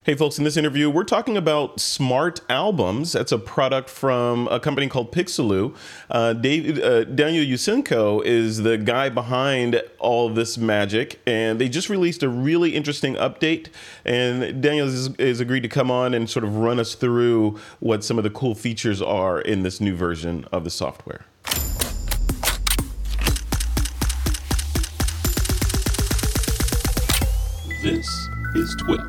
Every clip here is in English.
Hey, folks, in this interview, we're talking about smart albums. That's a product from a company called Pixeloo. Daniel Yusenko is the guy behind all this magic, and they just released a really interesting update. And Daniel is agreed to come on and sort of run us through what some of the cool features are in this new version of the software. This is TWIP.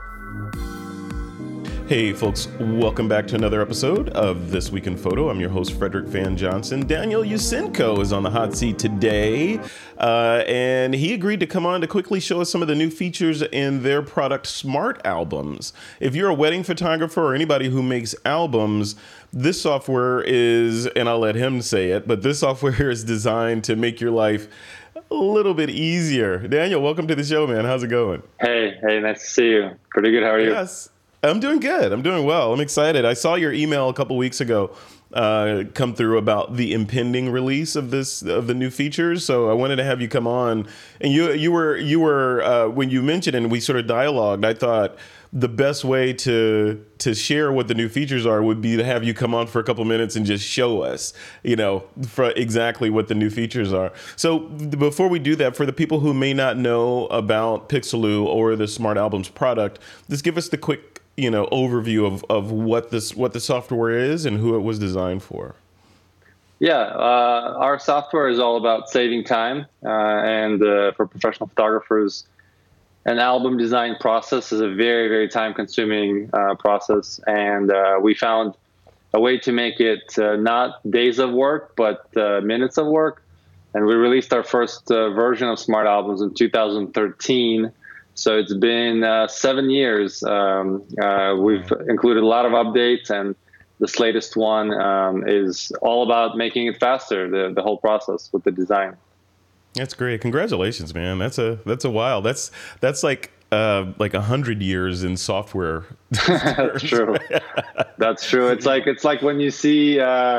Hey folks, welcome back to another episode of This Week in Photo. I'm your host, Frederick Van Johnson. Daniel Yusenko is on the hot seat today, and he agreed to come on to quickly show us some of the new features in their product, Smart Albums. If you're a wedding photographer or anybody who makes albums, this software is, and I'll let him say it, but this software is designed to make your life a little bit easier. Daniel, welcome to the show, man. How's it going? Hey, nice to see you. Pretty good. How are you? Yes. I'm doing good. I'm doing well. I'm excited. I saw your email a couple weeks ago come through about the impending release of the new features. So I wanted to have you come on. And you were when you mentioned it and we sort of dialogued, I thought the best way to share what the new features are would be to have you come on for a couple minutes and just show us, for exactly what the new features are. So before we do that, for the people who may not know about Pixeloo or the Smart Albums product, just give us the quick overview of what the software is and who it was designed for. Yeah, our software is all about saving time, and for professional photographers, an album design process is a very, very time-consuming process, and we found a way to make it not days of work, but minutes of work. And we released our first version of Smart Albums in 2013. So it's been 7 years. We've included a lot of updates, and this latest one is all about making it faster, the whole process with the design. That's great. Congratulations, man. That's a while. That's like 100 years in software. That's true. That's true. It's like when you see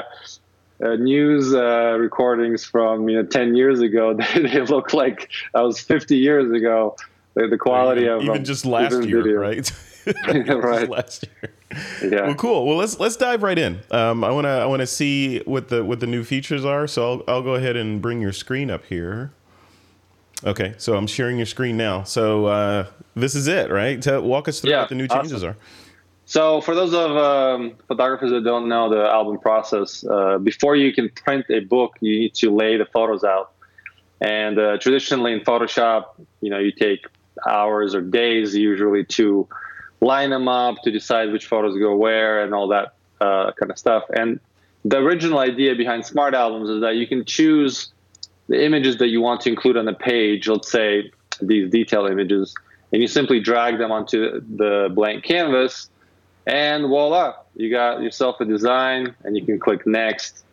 news recordings from 10 years ago, they look like that was 50 years ago. The quality of even just last year, video. Right? Right. Last year. Yeah. Well, cool. Well, let's dive right in. I wanna see what the new features are. So I'll go ahead and bring your screen up here. Okay. So I'm sharing your screen now. So this is it, right? Walk us through what the new changes are. So for those of photographers that don't know the album process, before you can print a book, you need to lay the photos out. And traditionally in Photoshop, you take hours or days usually to line them up, to decide which photos go where and all that kind of stuff. And the original idea behind Smart Albums is that you can choose the images that you want to include on the page, let's say these detail images, and you simply drag them onto the blank canvas, and voila, you got yourself a design, and you can click next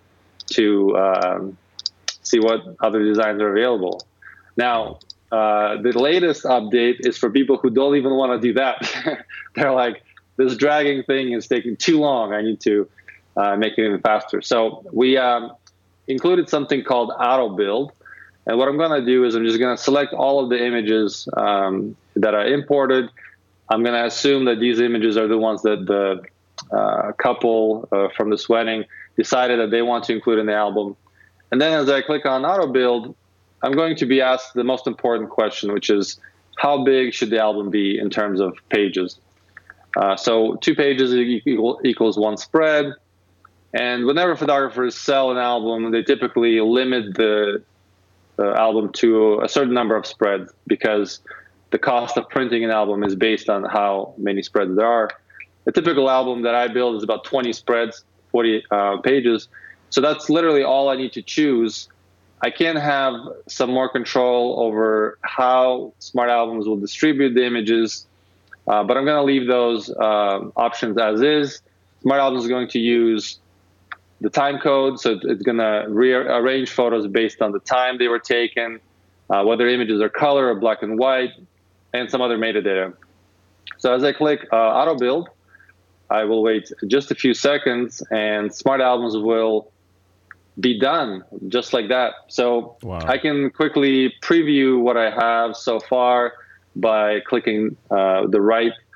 to see what other designs are available. Now, the latest update is for people who don't even want to do that. They're like, this dragging thing is taking too long. I need to make it even faster. So we included something called Auto Build. And what I'm going to do is I'm just going to select all of the images that are imported. I'm going to assume that these images are the ones that the couple from this wedding decided that they want to include in the album. And then as I click on Auto Build, I'm going to be asked the most important question, which is how big should the album be in terms of pages? So 2 pages equals 1 spread. And whenever photographers sell an album, they typically limit the album to a certain number of spreads because the cost of printing an album is based on how many spreads there are. A typical album that I build is about 20 spreads, 40 pages. So that's literally all I need to choose. I can have some more control over how Smart Albums will distribute the images, but I'm going to leave those options as is. Smart Albums is going to use the time code, so it's going to rearrange photos based on the time they were taken, whether images are color or black and white, and some other metadata. So as I click Auto Build, I will wait just a few seconds, and Smart Albums will be done just like that. So wow. I can quickly preview what I have so far by clicking the right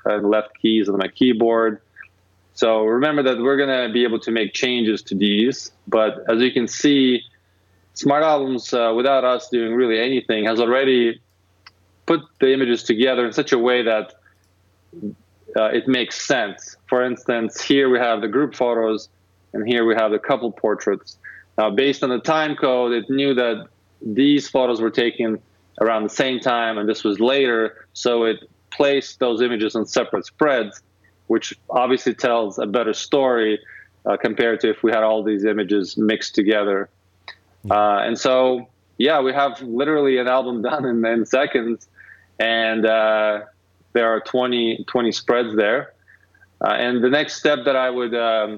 and left keys on my keyboard. So remember that we're going to be able to make changes to these. But as you can see, Smart Albums, without us doing really anything, has already put the images together in such a way that it makes sense. For instance, here we have the group photos, and here we have the couple portraits. Now, based on the time code, it knew that these photos were taken around the same time, and this was later, so it placed those images on separate spreads, which obviously tells a better story compared to if we had all these images mixed together. And so, yeah, we have literally an album done in seconds, and there are 20 spreads there. And the next step that I would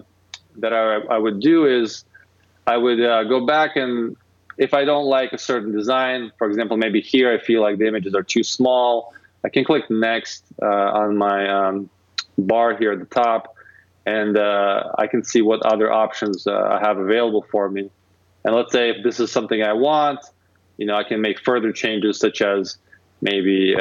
do is I would go back, and if I don't like a certain design, for example, maybe here I feel like the images are too small, I can click next on my bar here at the top, and I can see what other options I have available for me. And let's say if this is something I want, I can make further changes, such as maybe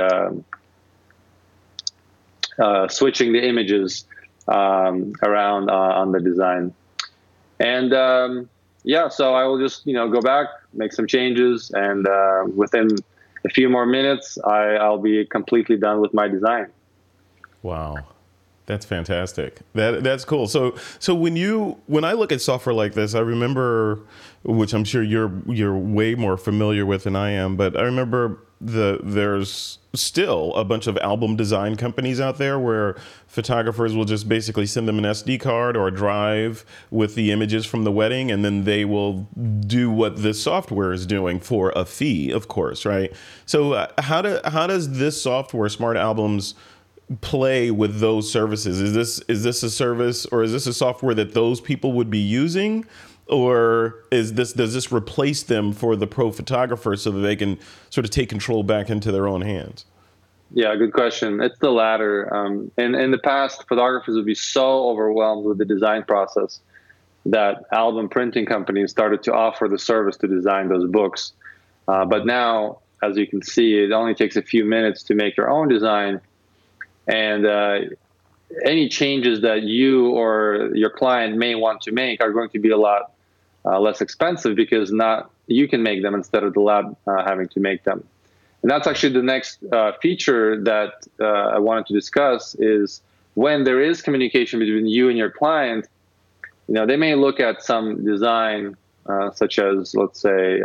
switching the images around on the design. And yeah, so I will just go back, make some changes, and within a few more minutes, I'll be completely done with my design. Wow. That's fantastic. That's cool. So when I look at software like this, I remember, which I'm sure you're way more familiar with than I am, but I remember there's still a bunch of album design companies out there where photographers will just basically send them an SD card or a drive with the images from the wedding, and then they will do what this software is doing for a fee, of course, right? So how does this software, Smart Albums, play with those services? Is this a service, or is this a software that those people would be using, or does this replace them for the pro photographer so that they can sort of take control back into their own hands? Yeah, good question. It's the latter. In the past, photographers would be so overwhelmed with the design process that album printing companies started to offer the service to design those books. But now, as you can see, it only takes a few minutes to make your own design. And any changes that you or your client may want to make are going to be a lot less expensive, because you can make them instead of the lab having to make them. And that's actually the next feature that I wanted to discuss, is when there is communication between you and your client, they may look at some design, such as, let's say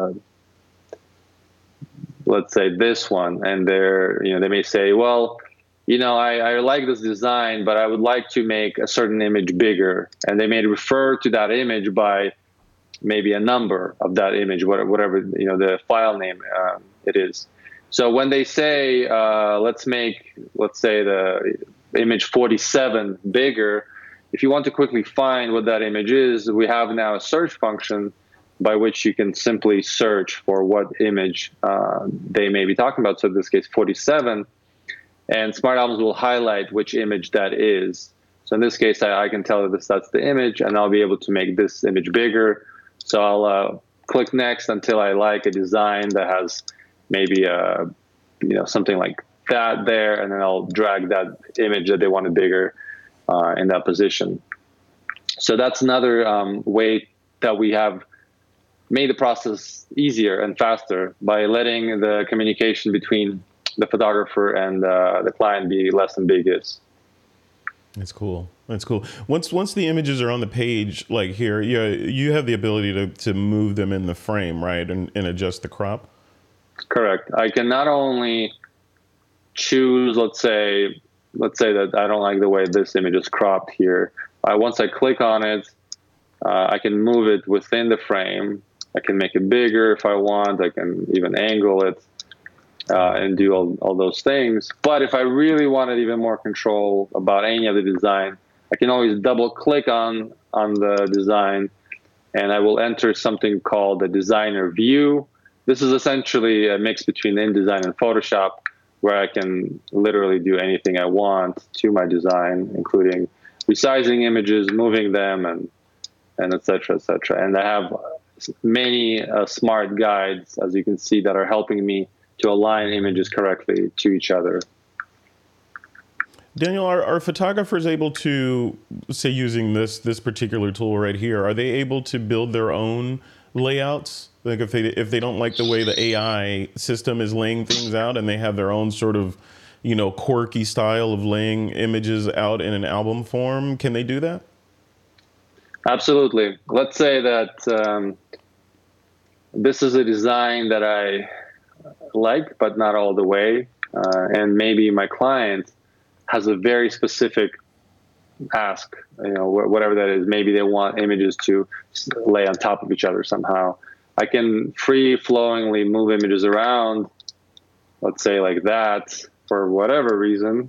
this one, and they may say, well, I like this design, but I would like to make a certain image bigger. And they may refer to that image by maybe a number of that image, whatever, the file name it is. So when they say, let's say the image 47 bigger, if you want to quickly find what that image is, we have now a search function by which you can simply search for what image they may be talking about. So in this case, 47. And Smart Albums will highlight which image that is. So in this case, I can tell that that's the image, and I'll be able to make this image bigger. So I'll click next until I like a design that has maybe something like that there, and then I'll drag that image that they wanted bigger in that position. So that's another way that we have made the process easier and faster, by letting the communication between the photographer and the client be less ambiguous. That's cool. That's cool. Once the images are on the page, like here, you have the ability to move them in the frame, right, and adjust the crop? Correct. I can not only choose, let's say that I don't like the way this image is cropped here. Once I click on it, I can move it within the frame. I can make it bigger if I want. I can even angle it. And do all those things. But if I really wanted even more control about any of the design, I can always double click on the design, and I will enter something called the designer view. This is essentially a mix between InDesign and Photoshop, where I can literally do anything I want to my design, including resizing images, moving them, and et cetera, et cetera. And I have many smart guides, as you can see, that are helping me to align images correctly to each other. Daniel, are photographers able to, say, using this particular tool right here, are they able to build their own layouts? Like if they don't like the way the AI system is laying things out, and they have their own sort of, quirky style of laying images out in an album form, can they do that? Absolutely. Let's say that this is a design that I like, but not all the way. And maybe my client has a very specific ask, whatever that is. Maybe they want images to lay on top of each other somehow. I can free flowingly move images around, let's say like that, for whatever reason.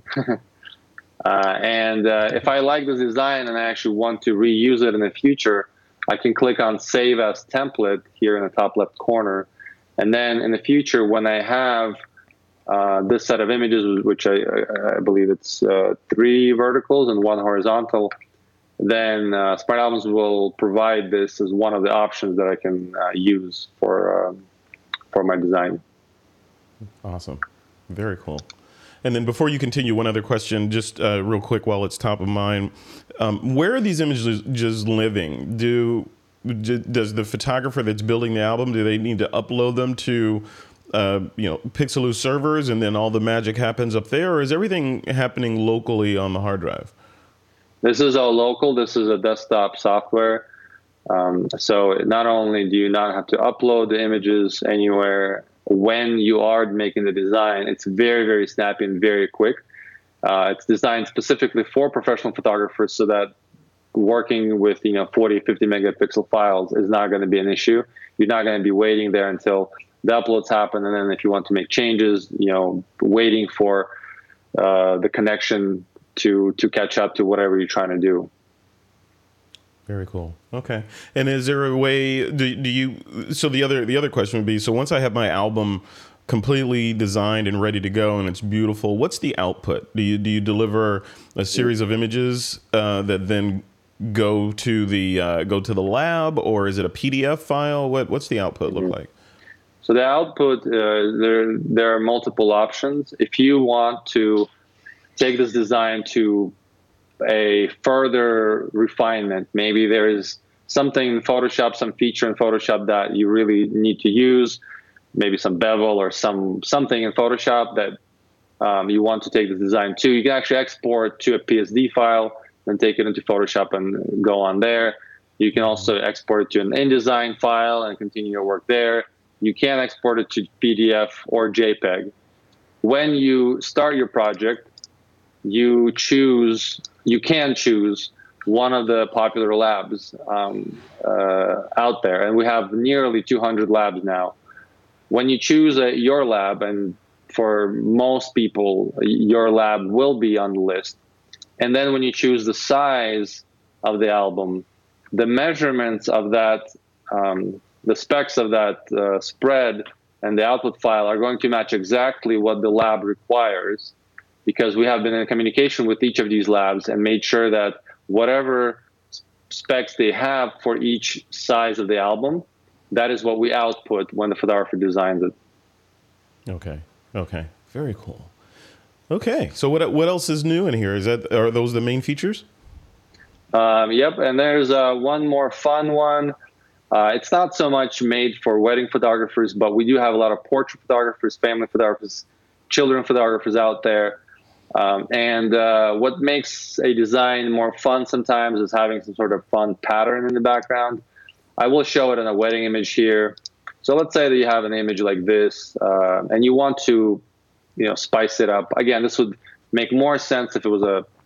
And if I like this design and I actually want to reuse it in the future, I can click on Save as Template here in the top left corner. And then in the future, when I have this set of images, which I believe it's 3 verticals and 1 horizontal, then Smart Albums will provide this as one of the options that I can use for my design. Awesome. Very cool. And then before you continue, one other question, just real quick while it's top of mind. Where are these images living? Does the photographer that's building the album, do they need to upload them to Pixaloo servers, and then all the magic happens up there, or is everything happening locally on the hard drive? This is all local. This is a desktop software. So not only do you not have to upload the images anywhere when you are making the design, it's very, very snappy and very quick. It's designed specifically for professional photographers so that working with 40, 50 megapixel files is not going to be an issue. You're not going to be waiting there until the uploads happen, and then if you want to make changes, waiting for the connection to catch up to whatever you're trying to do. Very cool. Okay. And is there a way, do you, so the other question would be, so once I have my album completely designed and ready to go and it's beautiful, what's the output? Do you deliver a series of images that then go to the lab, or is it a PDF file? What's the output look like? So the output, there are multiple options. If you want to take this design to a further refinement, maybe there is something in Photoshop, some feature in Photoshop that you really need to use, maybe some bevel or something in Photoshop that you want to take the design to, you can actually export to a PSD file and take it into Photoshop and go on there. You can also export it to an InDesign file and continue your work there. You can export it to PDF or JPEG. When you start your project, you can choose one of the popular labs out there, and we have nearly 200 labs now. When you choose your lab, and for most people, your lab will be on the list, and then when you choose the size of the album, the measurements of that, the specs of that spread and the output file are going to match exactly what the lab requires, because we have been in communication with each of these labs and made sure that whatever specs they have for each size of the album, that is what we output when the photographer designs it. Okay. Very cool. Okay. So what else is new in here? Are those the main features? Yep. And there's one more fun one. It's not so much made for wedding photographers, but we do have a lot of portrait photographers, family photographers, children photographers out there. And what makes a design more fun sometimes is having some sort of fun pattern in the background. I will show it in a wedding image here. So let's say that you have an image like this, and you want to, spice it up. Again, this would make more sense if it was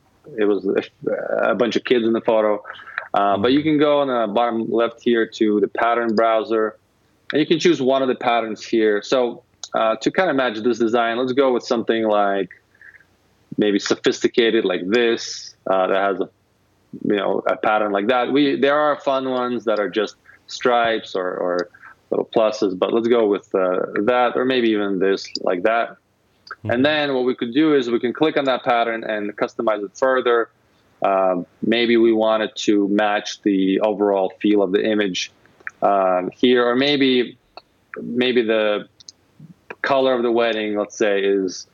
a bunch of kids in the photo. But you can go on the bottom left here to the pattern browser, and you can choose one of the patterns here. So to kind of match this design, let's go with something like maybe sophisticated like this, that has a pattern like that. There are fun ones that are just stripes or little pluses, but let's go with that, or maybe even this like that. Mm-hmm. And then what we could do is we can click on that pattern and customize it further. Maybe we want it to match the overall feel of the image here, or maybe the color of the wedding, let's say, is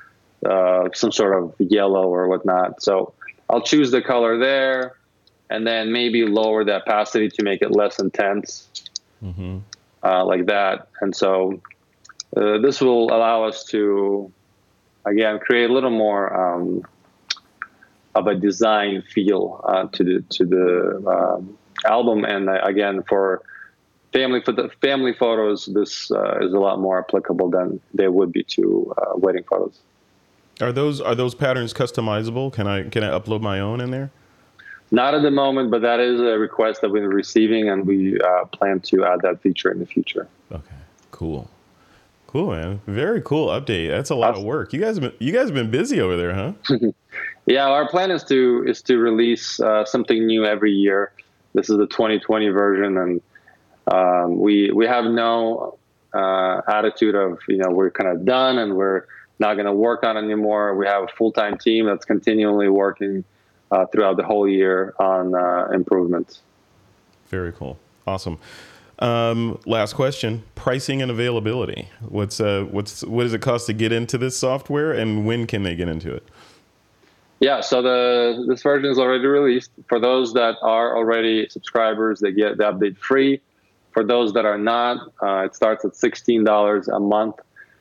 some sort of yellow or whatnot. So I'll choose the color there, and then maybe lower the opacity to make it less intense, like that. And so this will allow us to, again, create a little more of a design feel to the album. And again, for family photos, this is a lot more applicable than they would be to wedding photos. Are those patterns customizable? Can I upload my own in there? Not at the moment, but that is a request that we've been receiving, and we plan to add that feature in the future. Okay, cool, man. Very cool update. That's a lot of work. You guys have been busy over there, huh? Yeah, our plan is to release something new every year. This is the 2020 version, and we have no attitude of we're kind of done and we're not going to work on it anymore. We have a full-time team that's continually working throughout the whole year on improvements. Very cool. Awesome. Last question: pricing and availability. What does it cost to get into this software, and when can they get into it? Yeah, so this version is already released. For those that are already subscribers, they get the update free. For those that are not, it starts at $16 a month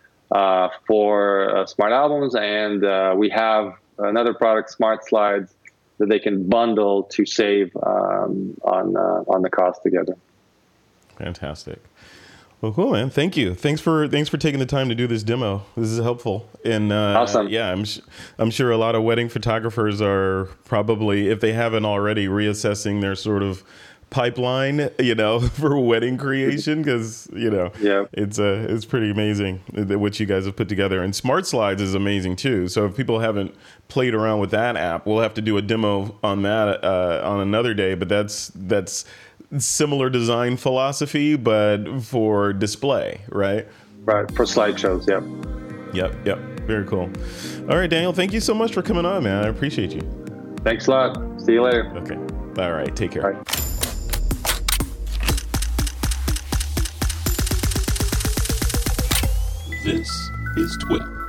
for Smart Albums, and we have another product, Smart Slides, that they can bundle to save on the cost together. Fantastic. Well, cool, man. Thank you. Thanks for taking the time to do this demo. This is helpful. And awesome. Yeah, I'm sure a lot of wedding photographers are probably, if they haven't already, reassessing their sort of pipeline, for wedding creation, because it's pretty amazing what you guys have put together. And Smart Slides is amazing too. So if people haven't played around with that app, we'll have to do a demo on that on another day. But that's similar design philosophy, but for display, right? Right, for slideshows. Yep. Very cool. All right, Daniel, thank you so much for coming on, man. I appreciate you. Thanks a lot. See you later. Okay. All right. Take care. Bye. This is TWIP.